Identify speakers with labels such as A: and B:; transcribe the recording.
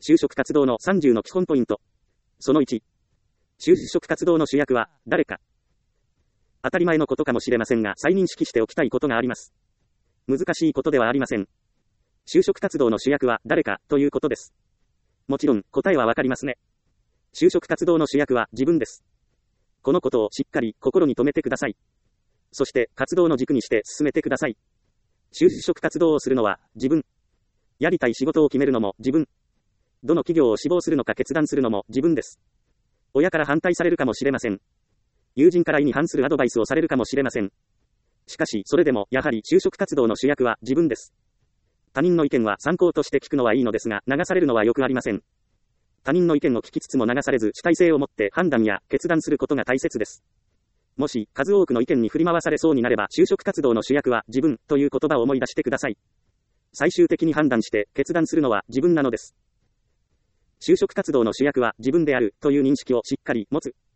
A: 就職活動の30の基本ポイント。その1。就職活動の主役は誰か。当たり前のことかもしれませんが、再認識しておきたいことがあります。難しいことではありません。就職活動の主役は誰かということです。もちろん答えはわかりますね。就職活動の主役は自分です。このことをしっかり心に留めてください。そして活動の軸にして進めてください。就職活動をするのは自分。やりたい仕事を決めるのも自分。どの企業を志望するのか決断するのも自分です。親から反対されるかもしれません。友人から意に反するアドバイスをされるかもしれません。しかしそれでもやはり就職活動の主役は自分です。他人の意見は参考として聞くのはいいのですが、流されるのはよくありません。他人の意見を聞きつつも流されず主体性を持って判断や決断することが大切です。もし数多くの意見に振り回されそうになれば、就職活動の主役は自分という言葉を思い出してください。最終的に判断して決断するのは自分なのです。就職活動の主役は自分であるという認識をしっかり持つ。